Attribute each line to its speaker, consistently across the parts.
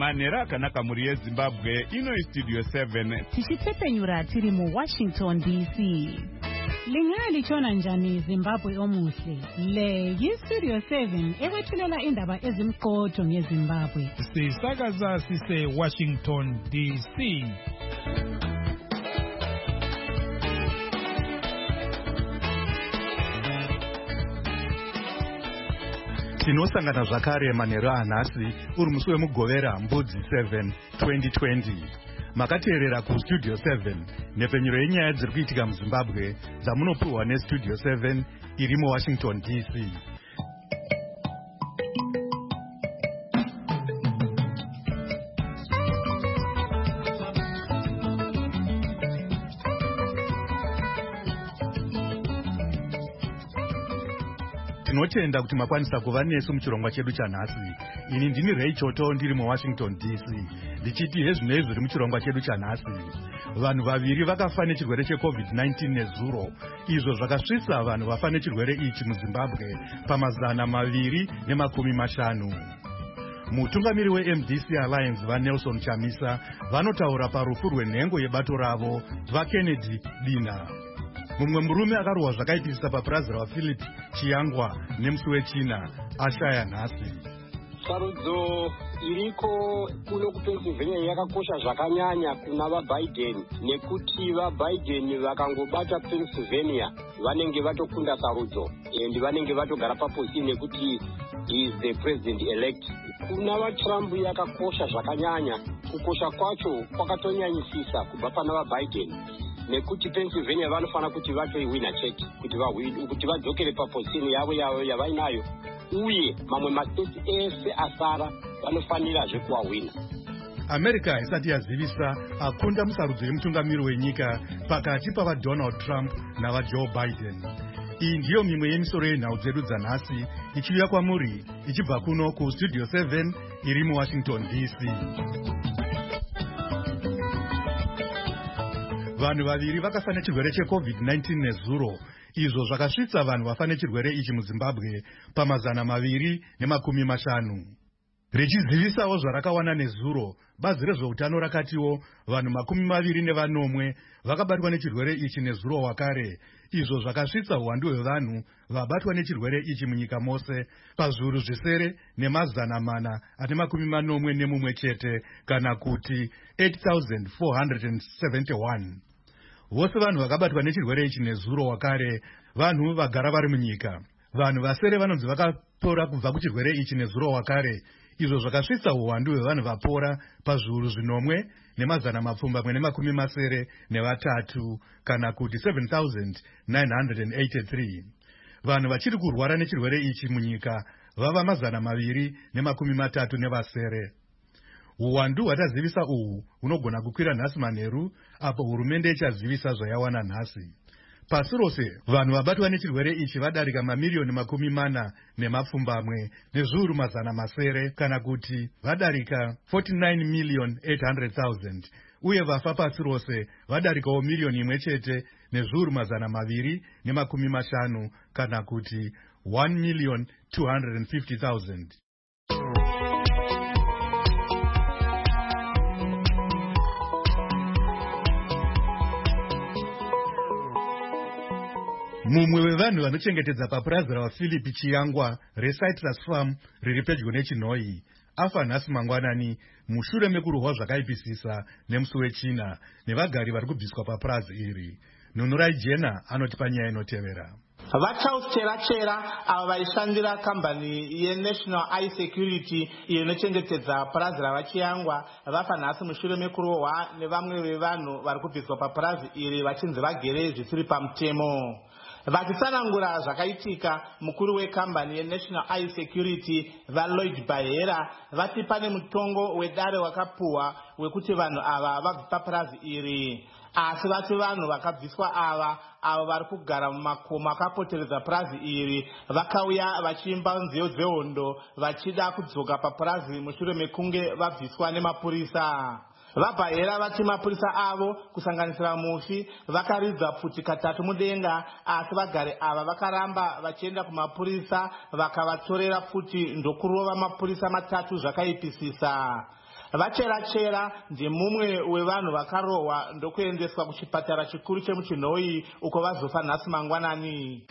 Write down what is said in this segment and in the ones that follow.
Speaker 1: Manera akanaka muri yeZimbabwe ino iStudio 7
Speaker 2: tichitepenyura tiri mu Washington DC. Lingali chona njani Zimbabwe omuhle. Le yiStudio 7 ewethulela indaba ezimqotho ngeZimbabwe.
Speaker 3: Sisakaza sise Washington DC.
Speaker 4: Tinosangana zvakare manheru anhasi uri musi wemugovera mbudzi 7 2020. Makateerera kuStudio 7 nhepfenyuro yenyaya dziri kuitika muZimbabwe dzamunopiwa neStudio 7 iri muWashington DC. Tinotenda kuti makwanisa kuva nesu muchirongwa chedu chanhasi. Ini ndini Ray Choto ndiri muWashington DC. Ndichiti hezvinei zviri muchirongwa chedu chanhasi. Vanhu vaviri vakafa nechirwere cheCovid-19 nezuro. Izvo zvakasvitsa vanhu vafa nechirwere ichi muZimbabwe pamazana 250. Mutungamiri weMDC Alliance vaNelson Chamisa vanotaura parufu rwenhengo yebato ravo vaKennedy Dina. Mumwe murume akarohwa zvakaipisisa papurazi raPhilip Chiyangwa nemusi wechina ashaya nhasi.
Speaker 5: Sarudzo iriko kuno kuPennsylvania yakakosha zvakanyanya kuna vaBiden nekuti vaBiden vakangobata Pennsylvania vanenge vatokunda sarudzo and vanenge vatogara paposi nekuti is the president elect. Kuna vaTrump yakakosha zvakanyanya, kukosha kwacho kwakatonyanyisisa kubva pana vaBiden nekuti Pennsylvania vanofana kuti vatoiwina cheki kuti vadzokere paposition yavo yavainayo, uye mamwe mastate ese asara vanofanira zvekuwawina.
Speaker 4: America isati yazivisa akunda musarudzo yemutungamiri wenyika pakati pavaDonald Trump navaJoe Biden. Iyi ndiyo mimwe yemisoro yenhau dzedu dzanhasi ichiuya kwamuri ichibva kuno kuStudio 7 iri muWashington DC. Vanhu vaviri vakafa nechirwere cheCovid-19 nezuro. Izvo zvakasvitsa vanhu vafa nechirwere ichi muZimbabwe pamazana 250. Richizivisawo zvarakawana nezuro, bazi rezveutano rakatiwo vanhu 24 vakabatwa nechirwere ichi nezuro wakare. Izvo zvakasvitsa uwandu hwevanhu vabatwa nechirwere ichi munyika mose pazviuru zvisere nemazana 441 chete, kana kuti 8,471. Vose vanhu vakabatwa nechirwere ichi nezuro wakare vanhu vagara vari munyika. Vanhu vasere vanonzi vakapora kubva kuchirwere ichi nezuro wakare. Izvo zvakasvitsa uwandu hwevanhu vapora pazviuru 5 nemazana 783, kana kuti 7,983. Vanhu vachiri kurwara nechirwere ichi munyika vava mazana 230. Uwandu hwatazivisa uhu hunogona kukwira nhasi manheru apo hurumende ichazivisa zvayawana nhasi. Pasi rose vanhu vabatwa nechirwere ichi vadarika mamirioni 40 nezviuru mazana masere, kana kuti vadarika 49,800,000, uye vafa pasi rose vadarikawo milioni 1 chete nezviuru mazana 250, kana kuti 1,250,000. Mumwe wevanhu vanochengetedza papurazi raPhilip Chiyangwa reCitrus Farm riri pedyo neChinhoyi afa nhasi mangwanani mushure mekurohwa zvakaipisisa nemusi wechina nevagari vari kubviswa papurazi iri. Nunurai Jena anoti panyaya inotevera.
Speaker 6: VaCharles Chera ava vaishandira kambani yeNational Eye Security iyo inochengetedza purazi ravaChiyangwa vafa nhasi mushure mekurohwa nevamwe vevanhu vari kubviswa papurazi iri vachinzi vagere zvisiri pamutemo. Vachitsanangura zvakaitika, mukuru wekambani yeNational Eye Security vaLloyd Bahera vati pane mutongo wedare wakapuhwa wekuti vanhu ava vabve papurazi iri. Asi vati vanhu vakabviswa avo vari kugara mumakomo akapoteredza purazi iri vakauya vachiimba nziyo dzehondo vachida kudzoka papurazi mushure mekunge vabviswa nemapurisa. VaBahera vati mapurisa avo kusanganisira mufi vakaridza pfuti katatu mudenga, asi vagari ava vakaramba vachienda kumapurisa vakavatorera pfuti ndokurova mapurisa 3 zvakaipisisa. vachera ndimumwe wevanhu vakarohwa ndokuendeswa kuchipatara chikuru chemuchinhoi uko vazofa nhasi mangwanani.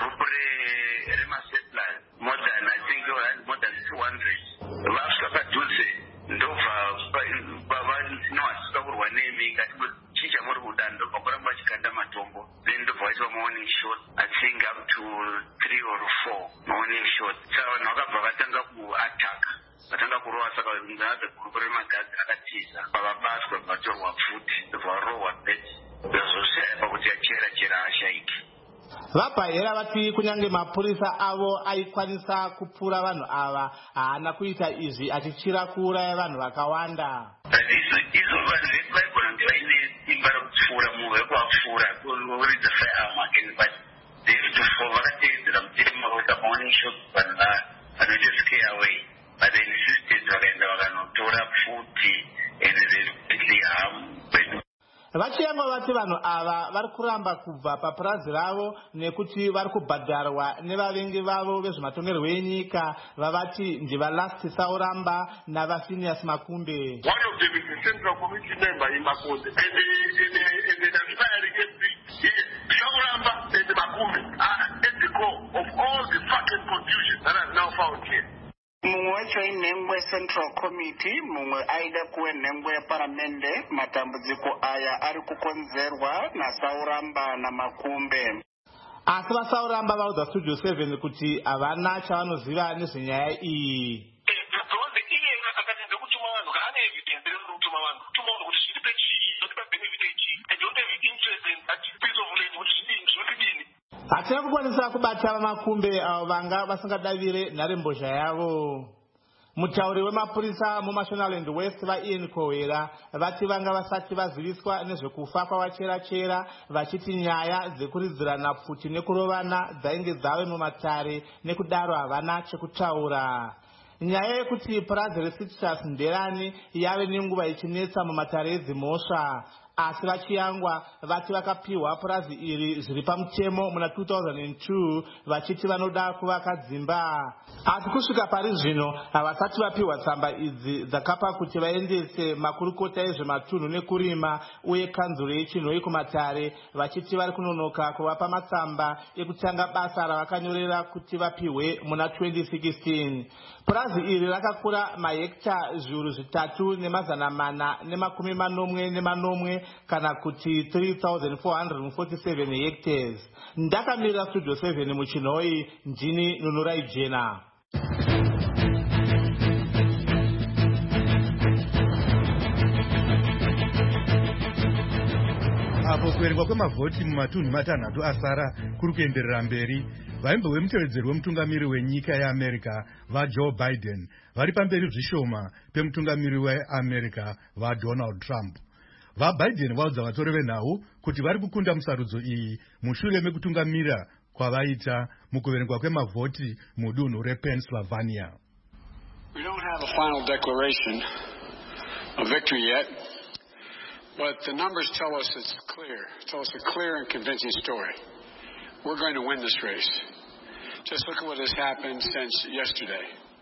Speaker 7: Morning shot, I think up to 3 or 4 morning shots. So nakabva vatanga ku-attack, vatanga kurowa saka ngaze kurukure magazi akatiza pavabatwa vatorwa futi varohwa beti vazoshaya pakuti achera ashaiki.
Speaker 6: Vabhayera vati kunyange mapurisa avo aikwanisa kupfura vanhu ava haana kuita izvi achichira kuuraya vanhu vakawanda.
Speaker 7: Izo vanhu vekuvaigona kuti vaine simba rekupfuura munhu wekuvapfuura kuridza firearm again, but they have to fall vakateedzera mutemo morning shot vanhu vanoita scare away, but they insisted vakaenda vakanotora futi and they completely harm.
Speaker 6: Vachiyama vati vanhu ava vari kuramba kubva papurazi ravo nekuti vari kubhadharwa nevavengi vavo vezvematongerwo enyika vavati ndivalasti Sauramba navaPhineas Makumbe.
Speaker 8: One of them is the Central Committee member in Makonde, and the aspiring MP, Sauramba and Makumbe are at the core of all the fucking confusion that has now found here.
Speaker 7: Mumwe wacho inhengwe Central Committee, mumwe aida kuwe nhengwe yeparamende. Matambudziko aya ari kukonzerwa naSauramba naMakumbe.
Speaker 6: Asi vaSauramba vaudza Studio 7 kuti havana chavanoziva nezvenyaya iyi. Hatina kukwanisa kubata vaMakumbe avo vanga vasingadavire nharembozha yavo. Mutauri wemapurisa muMashonaland West vaIan Kowera vati vanga vasati vaziviswa nezvekufa kwavachera vachiti nyaya dzekuridzirana pfuti nekurovana dzainge dzave mumatare nekudaro havana chekutaura. Nyaya yekuti purazi reCitrus Nderani yave nenguva ichinetsa mumatare edzimhosva, asi vachiyangwa vati vakapiwa purazi iri zviri pamutemo muna 2002 vachiti vanoda kuvaka dzimba. Asi kusvika pari zvino havasati vapiwa tsamba idzi dzakapa kuti vaendese makurukota ezvematunhu nekurima uye kanzuro yechinhoi kumatare, vachiti vari kunonoka kuvapa matsamba ekutanga basa ravakanyorera kuti vapiwe muna 2016. Purazi iri rakakura mahekta zviuru 3,440 kana kuti 3,447 hectares. Ndakamirira Studio 7 muchinhoi, ndini Nunurai Jena.
Speaker 4: Apo kuverengwa kwemavhoti mumatunhu matanhatu asara kuri kuenderera mberi, vaimbo vemutevedzeri wemutungamiri wenyika yeAmerica vaJoe Biden vari pamberi zvishoma pemutungamiri weAmerica vaDonald Trump. VaBiden vaudza vatori venhau kuti vari kukunda musarudzo iyi mushure mekutungamira kwavaita mukuverengwa kwemavhoti mudunhu rePennsylvania.
Speaker 9: We don't have a final declaration of victory yet, but the numbers tell us it's clear. Tell us a clear and convincing story. We're going to win this race. Just look at what has happened since yesterday.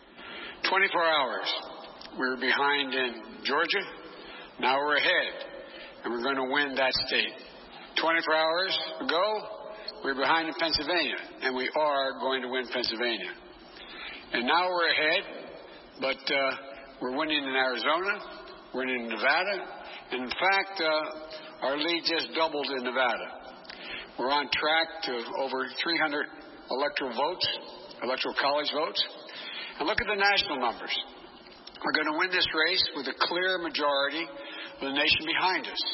Speaker 9: 24 hours, we were behind in Georgia. Now we're ahead, and we're going to win that state. 24 hours ago, we were behind in Pennsylvania, and we are going to win Pennsylvania. And now we're ahead, but we're winning in Arizona, we're winning in Nevada, and in fact, our lead just doubled in Nevada. We're on track to over 300 electoral college votes. And look at the national numbers. We're going to win this race with a clear majority of the nation behind us.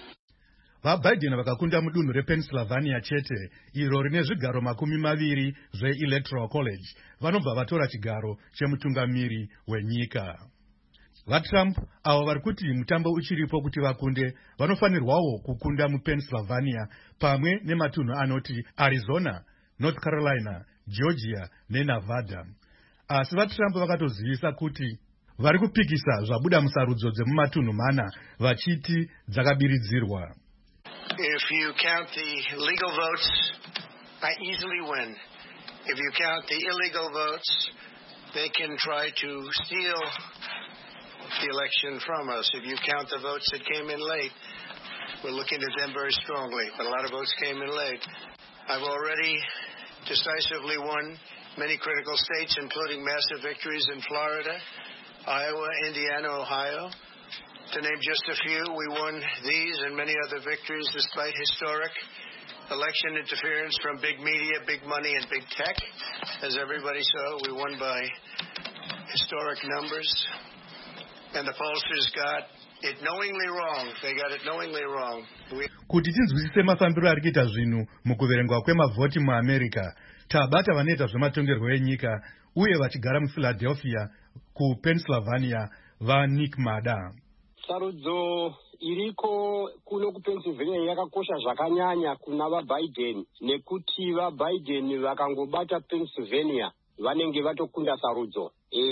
Speaker 4: VaBiden vakakunda mudunhu rePennsylvania chete, iro rine zvigaro 20 zveElectoral College, vanobva vatora chigaro chemutungamiri wenyika. VaTrump avo vari kuti mutambo uchiripo kuti vakunde vanofanirwawo kukunda muPennsylvania pamwe nematunhu anoti Arizona, North Carolina, Georgia neNevada. Asi vaTrump vakatozivisa kuti vari kupikisa zvabuda musarudzo dzemumatunhu mana vachiti dzakabiridzirwa.
Speaker 10: If you count the legal votes, I easily win. If you count the illegal votes, they can try to steal the election from us. If you count the votes that came in late, we're looking at them very strongly, but a lot of votes came in late. I've already decisively won many critical states, including massive victories in Florida, Iowa, Indiana, Ohio. To name just a few, we won these and many other victories despite historic election interference from big media, big money, and big tech. As everybody saw, we won by historic numbers. And the pollsters got it knowingly wrong. They got it knowingly wrong.
Speaker 4: Kuti tinzwisise mafambiro ari kuita zvinhu mukuverengwa kwemavhoti muAmerica, tabata vanoita zvematongerwo enyika uye vachigara muPhiladelphia kuPennsylvania vaNick Mada.
Speaker 5: Sarudzo iriko kuno kuPennsylvania yakakosha zvakanyanya kuna vaBiden nekuti vaBiden vakangobata Pennsylvania vanenge vatokunda sarudzo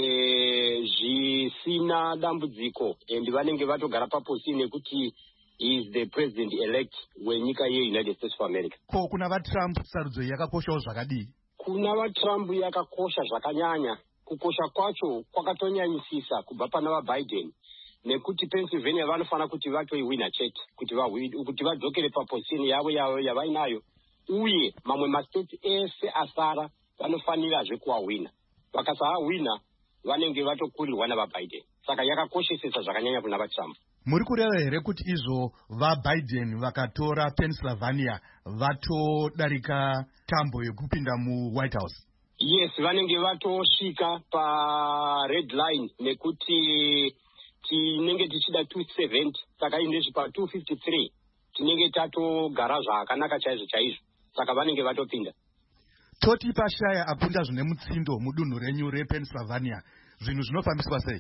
Speaker 5: zvisina dambudziko and vanenge vatogara paposi nekuti he is the president elect wenyika yeUnited States of America.
Speaker 4: Ko kuna vaTrump sarudzo yakakoshawo zvakadii?
Speaker 5: Kuna vaTrump yakakosha zvakanyanya. Kukosha kwacho kwakatonyanyisisa kubva pana vaBiden nekuti Pennsylvania vanofana kuti vatoiwina chete kuti vadzokere paposini yavo yavainayo uye mamwe mastate ese asara vanofanirazve kuwawina. Vakasawina vanenge vatokurirwa navaBiden. Saka yakakoshesesa zvakanyanya kuna vaTrump.
Speaker 4: Muri kureva here kuti izvo vaBiden vakatora Pennsylvania vatodarika tambo yekupinda muWhite House?
Speaker 5: Yes, vanenge vatosvika pared line nekuti tinenge tichida 270 saka indezvi pa253 tinenge tatogara zvakanaka chaizvo saka vanenge vatopinda.
Speaker 4: Toti pashaya apunda zvine mutsindo mudunhu renyu rePennsylvania zvinhu zvinofambiswa sei?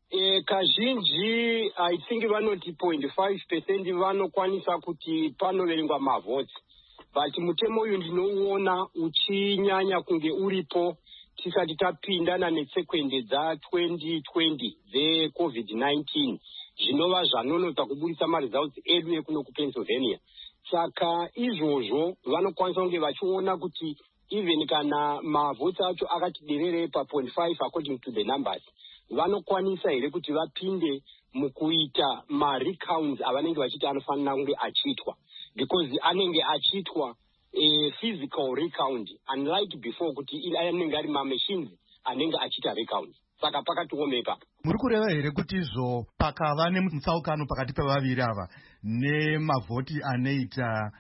Speaker 5: Kazhinji I think vanoti 0.5% vanokwanisa kuti panoverengwa mavhoti, but mutemo uyu ndinouona uchinyanya kunge uripo tisati tapindana netsekwende dza2020 dzeCovid-19 zvinova zvanonodza kubudisa maresults edu ekuno kuPennsylvania. Saka izvozvo vanokwanisa kunge vachiona kuti even kana mavhoti acho akati derere pa0.5 according to the numbers, vanokwanisa here kuti vapinde mukuita ma-recounts avanenge vachiti anofanira kunge achiitwa, because anenge achiitwa physical recount unlike before kuti anenge ari ma-machines anenge achiita recount. Saka pakatiome ipapo.
Speaker 4: Muri kureva here kuti izvo pakava nemutsaukano pakati pevaviri ava nemavhoti anoita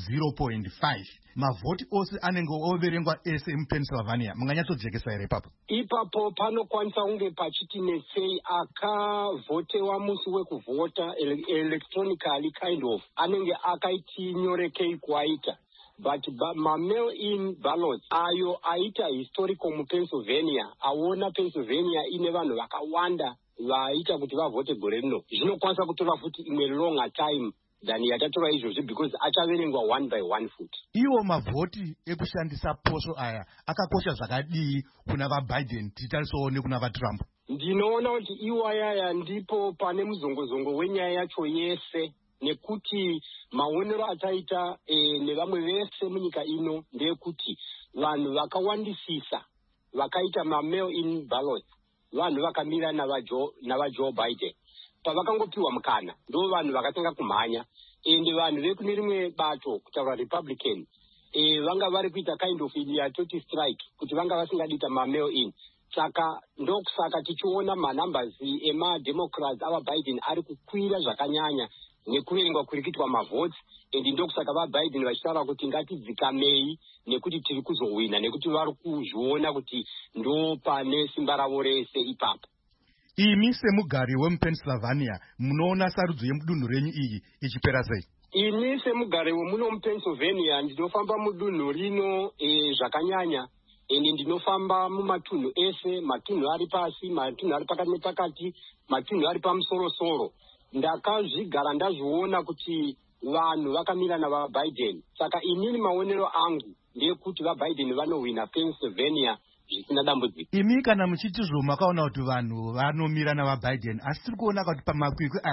Speaker 4: 0.5, mavhoti ose anenge overengwa ese muPennsylvania, munganyatsojekesa here ipapo? Ipapo
Speaker 5: panokwanisa kunge pachiti nesei akavhotewa musi wekuvhota electronically kind of anenge akaiti nyorekei kuaita, but ma-mail-in ballots ayo aita historical muPennsylvania, aona Pennsylvania ine vanhu vakawanda vaita kuti vavhote gore rino, zvinokwanisa kutora futi imwe longer time than yatatora izvozvi because achaverengwa one by one foot.
Speaker 4: Iwo mavhoti ekushandisa posho aya akakosha zvakadii kuna vaBiden titarisowo nekuna vaTrump?
Speaker 5: Ndinoona kuti iwo ayaya ndipo pane muzongozongo wenyaya yacho yese, nekuti maonero ataita nevamwe vese munyika ino ndeyekuti vanhu vakawandisisa vakaita ma-mail-in ballots vanhu vakamira navaJoe Biden. Pavakangopiwa mukana ndo vanhu vakatanga kumhanya, ende vanhu vekune rimwe bato kutaura Republican vanga vari kuita kind of yatoti strike kuti vanga vasingadita ma-mail-in. Saka ndokusaka tichiona manumbers ema-Democrats avaBiden ari kukwira zvakanyanya nekuverengwa kuri kuitwa mavhoti, ende ndokusaka vaBiden vachitaura kuti ngatidzikamei nekuti tiri kuzowina nekuti vari kuzviona kuti ndo pane simba ravo rese ipapo.
Speaker 4: Imi semugari wemuPennsylvania munoona sarudzo yemudunhu renyu iyi ichipera sei?
Speaker 5: Ini semugari wemuno muPennsylvania ndinofamba mudunhu rino zvakanyanya, ende ndinofamba mumatunhu ese, matunhu ari pasi, matunhu ari pakati nepakati, matunhu ari pamusoro-soro. Ndakazvigara ndazviona kuti vanhu vakamira navaBiden. Saka inini maonero angu ndeyekuti vaBiden vanowina Pennsylvania zvisina dambudziko.
Speaker 4: Imi kana muchitizvo makaona kuti vanhu vanomira navaBiden, asi tiri kuona kuti pamakwikwi aya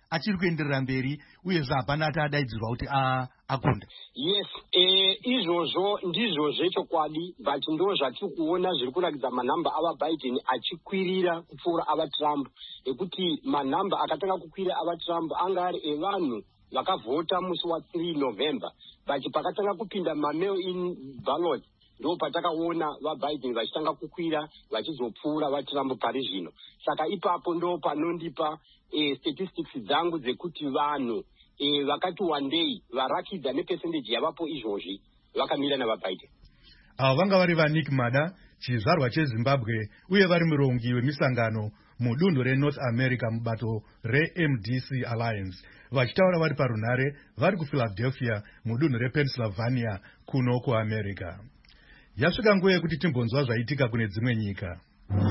Speaker 4: achiri kuenderera mberi uyezve hapana adaidzirwa kuti akunda.
Speaker 5: Yes, izvozvo ndizvo zvechokwadi, but ndo zvatiri kuona zviri kurakidza manhamba ava Biden achikwirira kupfuura ava Trump, ekuti manhamba akatanga kukwira ava Trump anga ari evanhu vakavhota musi wa3 November, but pakatanga kupinda mail-in ballot ndo patakaona vaBiden vachitanga kukwira vachizopfuura vaTrump pari zvino. Saka ipapo ndo panondipa statistics dzangu dzekuti vanhu vakati one day varakidza nepercentage yavapo izvozvi vakamira navaBiden.
Speaker 4: Ava vanga vari vaNick Mada, chizvarwa cheZimbabwe, uye vari murongi wemisangano mudunhu reNorth America mubato reMDC Alliance, vachitaura vari parunhare vari kuPhiladelphia mudunhu rePennsylvania kuno kuAmerica. Yasvika nguva yekuti timbonzwa zvaitika kune dzimwe nyika.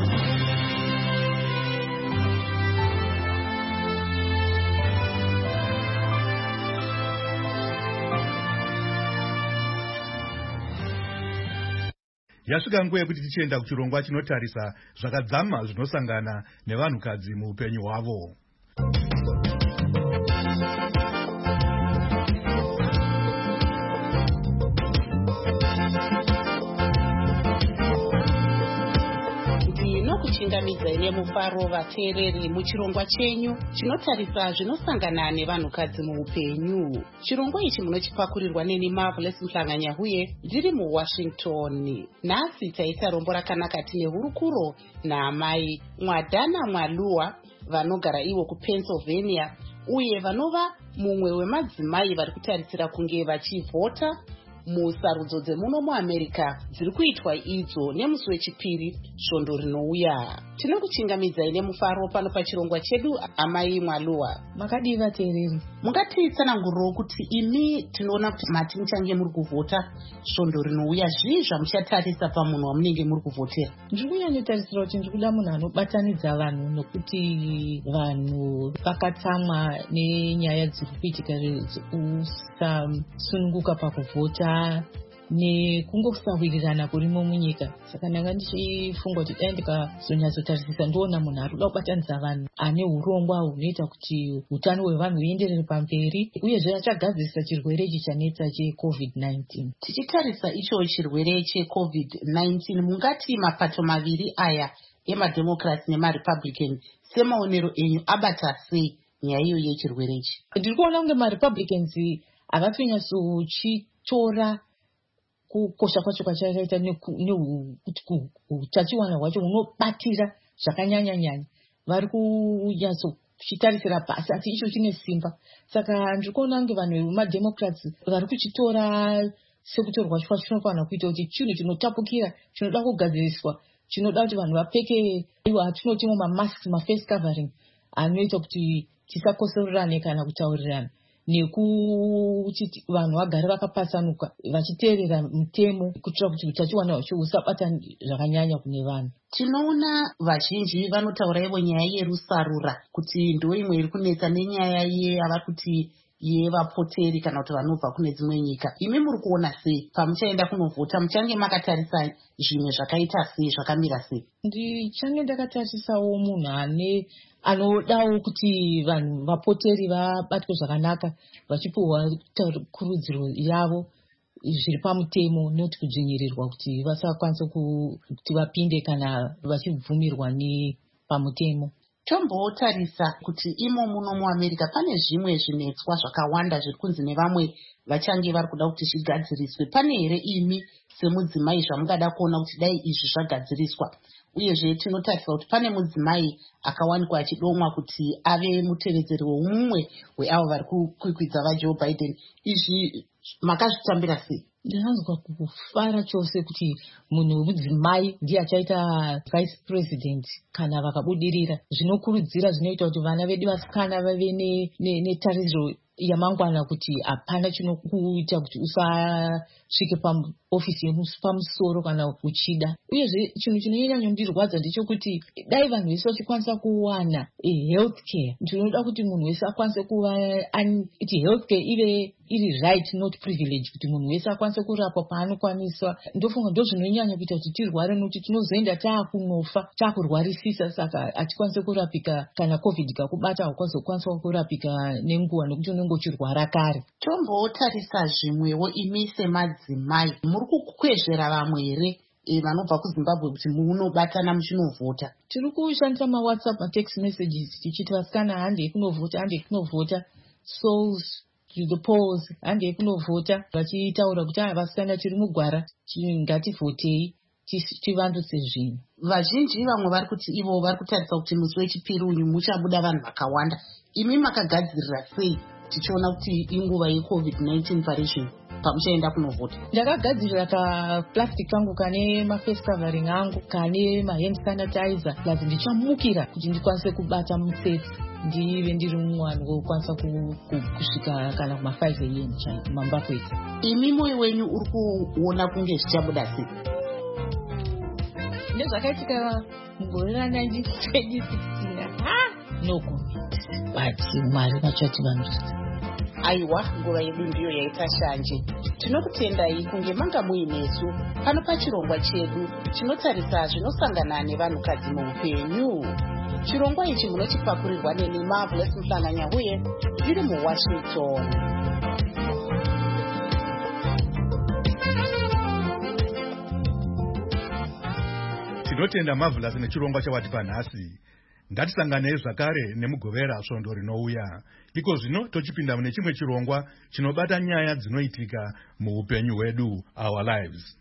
Speaker 4: Yasvika nguva yekuti tichienda kuchirongwa chinotarisa zvakadzama zvinosangana nevanhukadzi muupenyu hwavo.
Speaker 11: Chingamidza nemufaro vateereri muchirongwa chenyu chinotarisa zvinosangana nevanhukadzi muupenyu. Chirongwa ichi munochipakurirwa neni Marvelous Mhlanganyahuye ndiri muWashington. Nhasi taita rombo rakanaka tine hurukuro naamai Mwadhana Mwaluwa vanogara ivo kuPennsylvania uye vanova mumwe wemadzimai vari kutarisira kunge vachivhota musarudzo dzemuno muAmerica dziri kuitwa idzo nemusi wechipiri svondo rinouya. Tinokuchingamidzai nemufaro pano pachirongwa chedu. Amai Mwaluwa,
Speaker 12: makadii vateereri?
Speaker 11: Mungatitsanangurirawo kuti imi tinoona kuti mati muchange muri kuvhota svondo rinouya, zvii zvamuchatarisa pamunhu wamunenge muri kuvhotera?
Speaker 12: Ndiri kunyanyotarisira kuti ndiri kuda munhu anobatanidza vanhu, nokuti vanhu vakatsamwa nenyaya dziri kuitika dzekusununguka pakuvhota nekungosawirirana kurimo munyika. Saka ndanga ndichifunga kuti dai ndikazonyatsotarisisa ndoona munhu ari kuda kubatanidza vanhu ane urongwa hunoita kuti utano hwevanhu huenderere pamberi, uyezve achagadzirisa chirwere ichi chanetsa cheCovid-19.
Speaker 11: Tichitarisa icho chirwere cheCovid-19, mungati mapato maviri aya emademocrats nemarepublicans semaonero enyu abata sei nyaya iyo yechirwere ichi?
Speaker 12: Ndiri kuona kunge marepublicans havasi kunyatsochitora kukosha kwacho kwachakaita nekuti utachiwana hwacho hunobatira zvakanyanya-nyanya. Vari kunyatsochitarisira pasi asi icho chine simba. Saka ndiri kuona kunge vanhu vemademocrats vari kuchitora sekutorwa kwacho chinofanira kuita kuti chinhu chinotapukira, chinoda kugadziriswa, chinoda kuti vanhu vapfeke atinotimwo mamasks, maface covering anoita kuti tisakosorerane kana kutaurirana, nekuti vanhu vagare vakapatsanuka vachiteerera mutemo kuitira kuti utachiwana hwacho husabata zvakanyanya kune vanhu.
Speaker 11: Tinoona vazhinji vanotaura ivo nyaya yerusarura kuti ndo imwe iri kunetsa nenyaya yeava kuti yevapoteri kana kuti vanobva kune dzimwe nyika. Imi muri kuona sei pamuchaenda kunovhota? Muchange makatarisa zvimwe zvakaita sei, zvakamira sei?
Speaker 12: Ndichange ndakatarisawo munhu anodawo kuti vanhu vapoteri vabatwe zvakanaka, vachipiwa kurudziro yavo zviri pamutemo, noti kudzvinyirirwa kuti vasakwanisa kuti vapinde kana vachibvumirwa pamutemo.
Speaker 11: Tombotarisa kuti imo muno muAmerica pane zvimwe zvinetswa zvakawanda zviri kunzi nevamwe vachange vari kuda kuti zvigadziriswe. Pane here imi semudzimai zvamungada kuona kuti dai izvi zvagadziriswa? Uyezve tinotarisa kuti pane mudzimai akawanikwa achidomwa kuti ave mutevedzeri weumwe weavo vari kukwikwidza vaJoe Biden. Izvi makazvitambira sei?
Speaker 12: Ndinonzwa kufara chose kuti munhu wemudzimai ndiye achaita vice president kana vakabudirira. Zvinokurudzira, zvinoita kuti vana vedu vasikana vave netariro yamangwana kuti hapana chinokuita kuti usasvike ofisi yepamusoro kana uchida. Uyezve chinhu chinonyanya kundirwadza ndechekuti dai vanhu vese vachikwanisa kuwana healthcare, ndinoda kuti munhu wese akwanise kuva kuti healthcare ive iri right not privilege, kuti munhu wese akwanise kurapwa paanokwanisa. Ndofunga ndozvinonyanya kuita kuti tirware, nokuti tinozoenda taakunofa taakurwarisisa. Saka hatikwanise kurapika kana covid kakubata, haukwanisa kurapika nenguva nekuti unenge uchirwara kare.
Speaker 11: Tombotarisa zvimwewo imi semadzimai, muri kukwezvera vamwe here vanobva kuZimbabwe kuti munobatana muchinovhota?
Speaker 12: Tiri kushandisa mawhatsapp, matext messages, tichiti vasikana handei kunovhota, souls to the polls, handei kunovhota, vachitaura kuti vasikana tiri mugwara, ngativhotei tivandutse zvinhu.
Speaker 11: Vazhinji vamwe vari kuti ivo vari kutarisa kuti musi wechipiri uyu muchabuda vanhu vakawanda. Imi makagadzirira sei tichiona kuti inguva yeCovid-19 paration pamuchaenda kunovhota?
Speaker 12: Ndakagadzirira kaplastic kangu kane maface covering angu, kane mahand sanitizer, plus ndichamukira kuti ndikwanise kubata mutsetse, ndive ndiri mumwana wokwanisa kusvika kana kuma5 AM chaiko mamba kwete.
Speaker 11: Imi moyo wenyu uri kuona kunge zvichabuda sei?
Speaker 12: Nezvakaitika mugore ra1916 no comment, but Mwari vachativandusa.
Speaker 11: Aiwa, nguva yedu ndiyo yaita shanje. Tinokutendai kunge manga muinesu pano pachirongwa chedu chinotarisa zvinosangana nevanhukadzi muupenyu. Chirongwa ichi munochipakurirwa neni Marvelous Mhlanganya-Huye ndiri muWashington.
Speaker 4: Tinotenda Marvelous nechirongwa chawatipa nhasi. Ngatisanganei zvakare nemugovera svondo rinouya. Iko zvino tochipinda mune chimwe chirongwa chinobata nyaya dzinoitika muupenyu hwedu, our lives.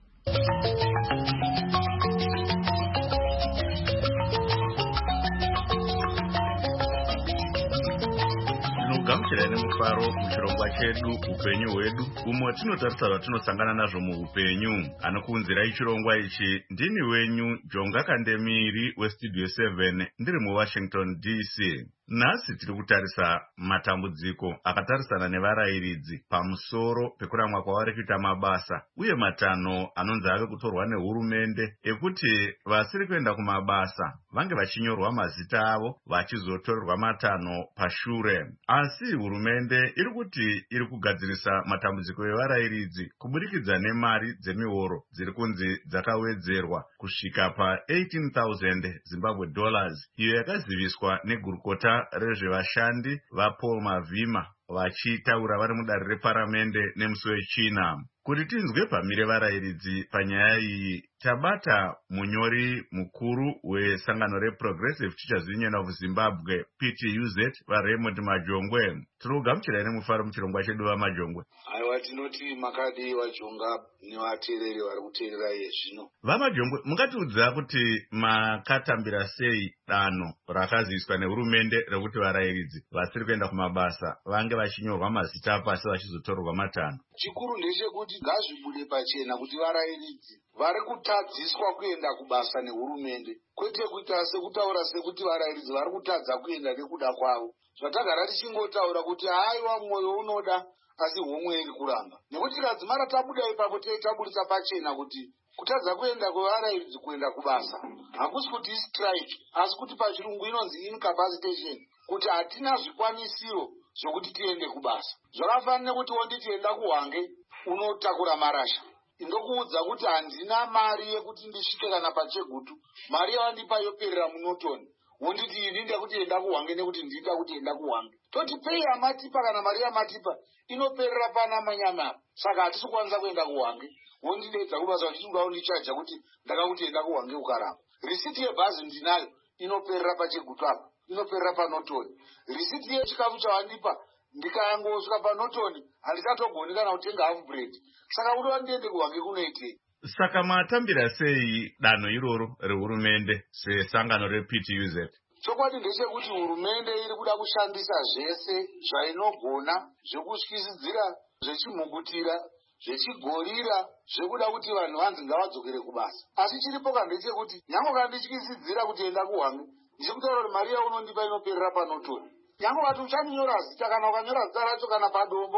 Speaker 1: Gamuchirai nemufaro muchirongwa chedu upenyu hwedu, umo tinotarisa zvatinosangana nazvo muupenyu. Anokuunzirai chirongwa ichi ndini wenyu Jonga Kandemiri weStudio 7 ndiri muWashington DC. Nhasi tiri kutarisa matambudziko akatarisana nevarayiridzi pamusoro pekuramwa kwavari kuita mabasa, uye matanho anonzi ave kutorwa nehurumende ekuti vasiri kuenda kumabasa vange vachinyorwa mazita avo vachizotorerwa matanho pashure. Asi hurumende iri kuti iri kugadzirisa matambudziko evarayiridzi kubudikidza nemari dzemihoro dziri kunzi dzakawedzerwa kusvika pa$18,000 Zimbabwe dollars, iyo yakaziviswa negurukota rezvevashandi vaPaul Mavhima vachitaura vari mudare reparamende nemusi wechina. Kuti tinzwe pamire varayiridzi panyaya iyi, tabata munyori mukuru wesangano reProgressive Teachers Union of Zimbabwe PTUZ vaRaymond Majongwe. Tiri kugamuchirai nemufaro muchirongwa chedu vaMajongwe.
Speaker 13: Aiwa, tinoti makadi waJonga nevateereri vari kuteerera iye zvino.
Speaker 1: VaMajongwe, mungatiudza kuti makatambira sei danho rakaziviswa nehurumende rekuti varayiridzi vasiri kuenda kumabasa vange vachinyorwa mazita pasi vachizotorerwa matanho?
Speaker 13: Chikuru ndechekuti ngazvibude pachena kuti varayiridzi vari kutadziswa kuenda kubasa nehurumende, kwete kuita sekutaura sekuti varayiridzi vari kutadza kuenda nekuda kwavo. Zvatagara tichingotaura kuti aiwa mwoyo unoda asi homwe iri kuramba. Nekuti kadzimara tabuda ipapo taburitsa pachena kuti kutadza kuenda kwevarayiridzi kuenda kubasa hakusi kuti strike, asi kuti pachirungu inonzi incapacitation, kuti hatina zvikwanisiro zvokuti tiende kubasa. Zvakafanira kuti wonditienda kuHwange unotakura marasha. Ndokuudza kuti handina mari yekuti ndisvike kana paChegutu, mari yavandipa yoperera muNotoni. Wonditi ini ndekuti enda kuHwange nekuti ndida kuti enda kuHwange. Toti pei yamatipa kana mari yamatipa inoperera pana Manyamara. Saka hatisi kwanisa kuenda kuHwange. Wondidedza kubasa ndichida kundichaja kuti ndakakuti enda kuHwange ukaramba. Risiti yebhazi ndinayo inoperera paChegutu apa, inoperera paNotoni. Risiti yechikafu chavandipa ndikangosvika paNotoni handichatogoni kana kutenga half bread. Saka unoda ndiende kuHwange kunoitei?
Speaker 1: Saka matambira sei danho iroro rehurumende sesangano rePTUZ?
Speaker 13: Chokwadi ndechekuti hurumende iri kuda kushandisa zvese zvainogona zvekutyisidzira, zvechimhukutira, zvechigorira, zvekuda kuti vanhu vanzi ngavadzokere kubasa. Asi chiripo kandechekuti nyange kandityisidzira kuti enda kuHwange, ndichikutaura kuti mari yaunondipa inoperera paNotoni. Nyange vati uchanyora zita, kana ukanyora zita racho kana padombo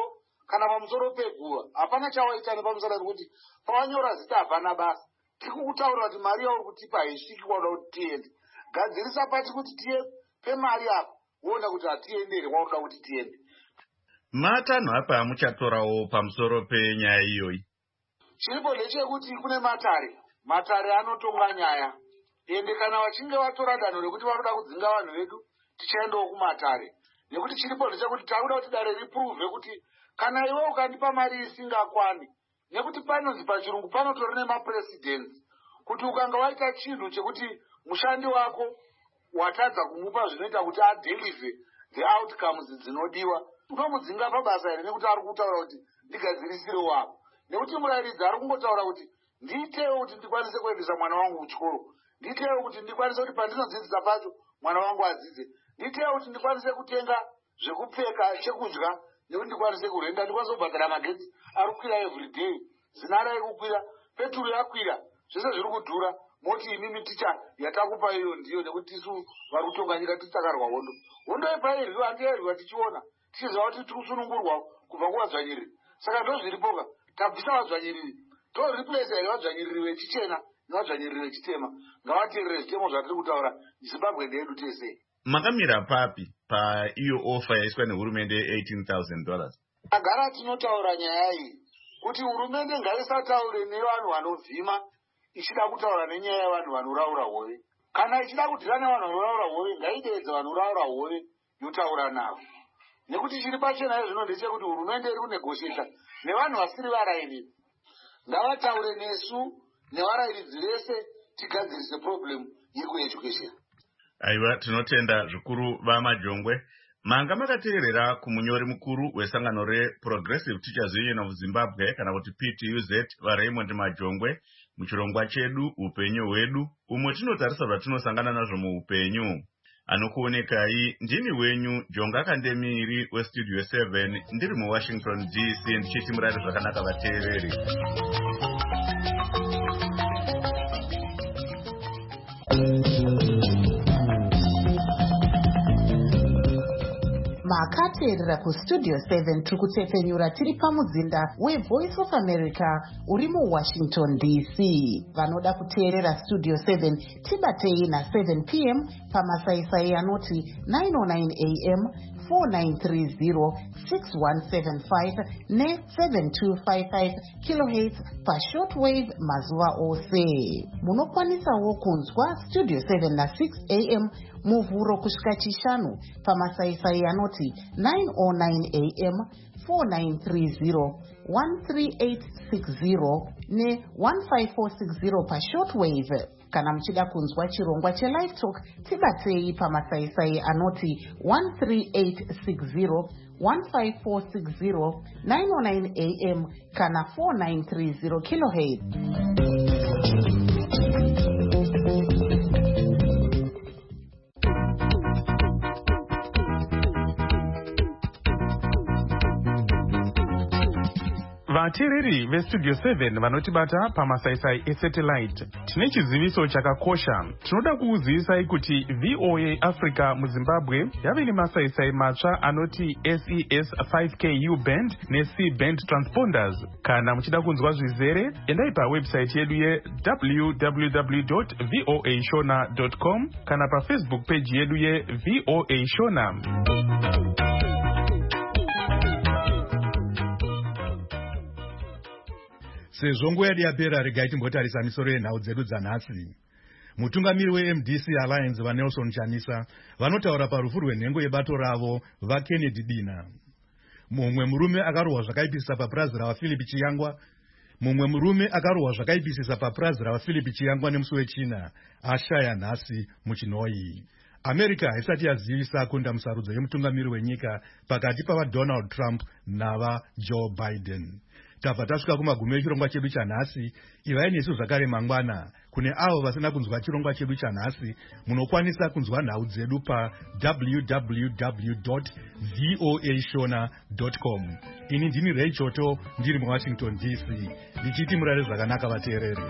Speaker 13: kana pamusoro peguva. Hapana chawaita nepamusoro pekuti pawanyora zita hapana basa. Tikukutaurira kuti mari yauri kutipa haisviki kwauda kuti tiende. Gadzirisa pati kuti tipe mari apa woona kuti hatiendere kwauda kuti tiende.
Speaker 1: Matanho apa muchatorawo pamusoro penyaya iyoyi.
Speaker 13: Chiripo ndechekuti kune matare anotonga nyaya. Ende kana vachinge vatora danho rekuti vanoda kudzinga vanhu vedu, tichaendawo kumatare. Nekuti chiripo ndechekuti takuda kuti dare ripruve kuti kana iwe ukandipa mari isingakwani, nekuti panonzi pachirungu panotori nemapresidents, kuti ukanga waita chinhu chekuti mushandi wako watadza kumupa zvinoita kuti adeliver the outcomes dzinodiwa, unomudzinga pabasa here nekuti ari kutaura kuti ndigadzirisire wako. Nekuti murairidzi ari kungotaura kuti ndiitewo kuti ndikwanise kuendesa mwana wangu kuchikoro, ndiitewo kuti ndikwanise kuti pandinodzidzisa pacho mwana wangu adzidze, ndiitewo kuti ndikwanise kutenga zvekupfeka, chekudya, nekuti ndikwanise kurenda, ndikwanise kubhadhara magetsi ari kukwira everyday, zinara ikukwira, peturu yakwira, zvese zviri kudhura. Moti imimi ticha yatakupa iyo ndiyo, nekuti tisu vari kutonga nyika titsakarwa hondo. Hondo yepairwiwa handiyarwiwa tichiona, tichiziva kuti tiri kusunungurwa kubva kuvadzvanyiriri. Saka ndozviripoka, tabvisa vadzvanyiriri, toreplace here vadzvanyiriri vechichena nevadzvanyiriri vechitema. Ngavateerere zvitemo zvatiri kutaura, Zimbabwe ndeyedu tese.
Speaker 1: Makamira papi paiyo ofa yaiswa nehurumende $18,000?
Speaker 13: Agara tinotaura nyaya iyi kuti hurumende ngaisataure nevanhu vanovhima ichida kutaura nenyaya yevanhu vanoraura hove. Kana ichida kudhira nevanhu vanoraura hove, ngaideedze vanoraura hove yotaura navo. Nekuti chiri pachena izvino ndechekuti hurumende iri kunegosheta nevanhu vasiri varairidzi. Ngavataure nesu nevarairidzi vese tigadzirise problem yekueducation.
Speaker 1: Aiwa, tinotenda zvikuru vaMajongwe. Manga makateerera kumunyori mukuru wesangano reProgressive Teachers Union of Zimbabwe kana kuti PTUZ vaRaymond Majongwe muchirongwa chedu upenyu hwedu, umwe tinotarisa zvatinosangana nazvo muupenyu. Anokuonekai ndini wenyu Jonga Kandemiri weStudio 7 ndiri muWashington DC ndichiti murari zvakanaka vateereri.
Speaker 11: makateerera kustudio 7 tiri kutepfenyura tiri pamuzinda weVoice of America uri muWashington DC. Vanoda kuteerera studio 7 tibatei na7 p.m. pamasaisai anoti 909 a.m. 4930 6175 ne7255 kilohertz pashortwave mazuva ose. Munokwanisawo kunzwa studio 7 na6 a.m. muvhuro kusvika chishanu pamasaisai anoti 909 a.m. 4930 13860 ne15460 pashortwave. Kana muchida kunzwa chirongwa cheLive Talk tibatei pamasaisai anoti 13860 15460 909 AM kana 4930 kilohertz.
Speaker 3: vateereri vestudio 7 vanotibata pamasaisai esatellite, tine chiziviso chakakosha. Tinoda kuuzivisai kuti VOA Africa muZimbabwe yave nemasaisai matsva anoti SES 5Ku band neC band transponders. Kana muchida kunzwa zvizere, endai pawebsite yedu ye www.voashona.com kana pafacebook page yedu yeVOA Shona.
Speaker 4: Sezvo nguva yedu yapera, regai timbotarisa misoro yenhau dzedu dzanhasi. Mutungamiri weMDC Alliance vaNelson Chamisa vanotaura parufu rwenhengo yebato ravo vaKennedy Dina. Mumwe murume akarohwa zvakaipisisa papurazi ravaPhilip Chiyangwa. Mumwe murume akarohwa zvakaipisisa papurazi ravaPhilip Chiyangwa nemusi wechina ashaya nhasi muChinoi. America haisati yazivisa kunda musarudzo yemutungamiri wenyika pakati pavaDonald Trump navaJoe Biden. Tabva tasvika kumagumo echirongwa chedu chanhasi. Ivai nesu zvakare mangwana. Kune avo vasina kunzwa chirongwa chedu chanhasi, munokwanisa kunzwa nhau dzedu www.voashona.com. Ini ndini Ray Choto ndiri muWashington DC ndichiti murare zvakanaka vateereri.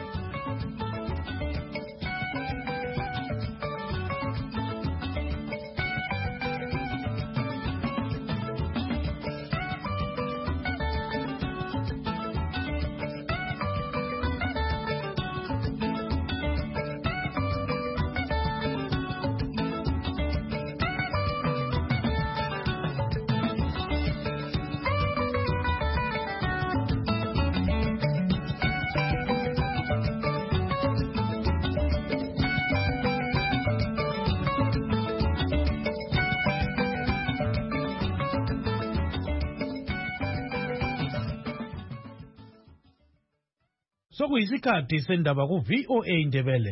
Speaker 14: sokuyisikhathi sendaba ku-VOA Ndebele.